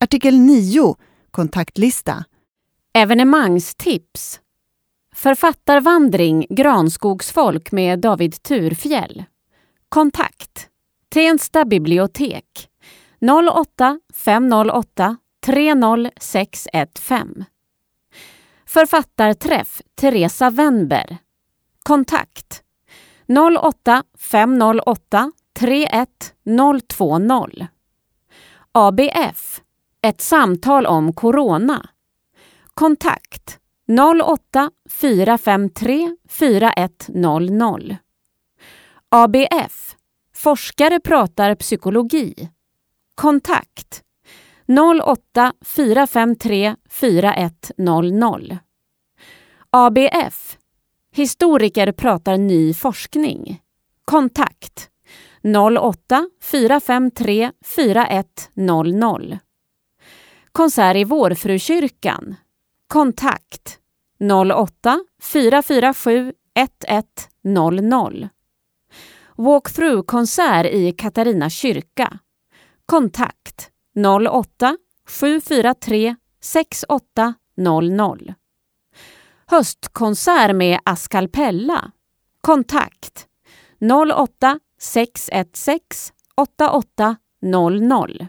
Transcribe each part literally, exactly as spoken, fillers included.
Artikel nio. Kontaktlista. Evenemangstips. Författarvandring Granskogsfolk med David Turfjell. Kontakt. Tensta bibliotek. noll åtta fem noll åtta tre noll sex ett fem. Författarträff Teresa Wennberg. Kontakt. noll åtta fem noll åtta tre ett noll två noll. A B F. Ett samtal om corona. Kontakt. noll åtta fyra fem tre fyra ett noll noll. A B F. Forskare pratar psykologi. Kontakt. noll åtta fyra fem tre fyra ett noll noll. A B F. Historiker pratar ny forskning. Kontakt. noll åtta fyra fem tre fyra ett noll noll. Konsert i Vårfrukyrkan. Kontakt. noll åtta fyra fyra sju ett ett noll noll. Walkthrough-konsert i Katarina kyrka. Kontakt. noll åtta sju fyra tre sex åtta noll noll. Höstkonsert med Askalpella. Kontakt. noll åtta sex ett sex åtta åtta noll noll.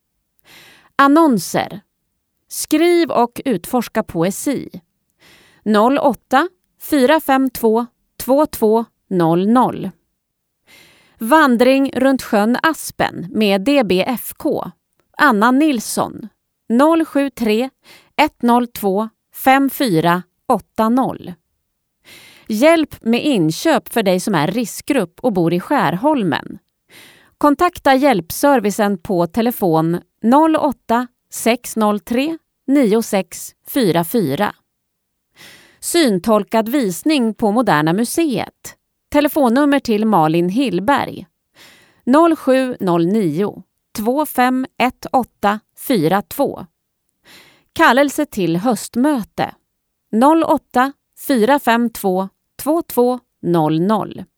Annonser. Skriv och utforska poesi. noll åtta fyra fem två två två noll noll. Vandring runt sjön Aspen med D B F K. Anna Nilsson. noll sju tre ett noll två fem fyra åtta noll. Hjälp med inköp för dig som är riskgrupp och bor i Skärholmen. Kontakta hjälpservicen på telefon noll åtta sex noll tre nio sex fyra fyra. Syntolkad visning på Moderna museet. Telefonnummer till Malin Hillberg. noll sju noll nio två fem ett åtta fyra två. Kallelse till höstmöte. noll åtta fyra fem två två två noll noll.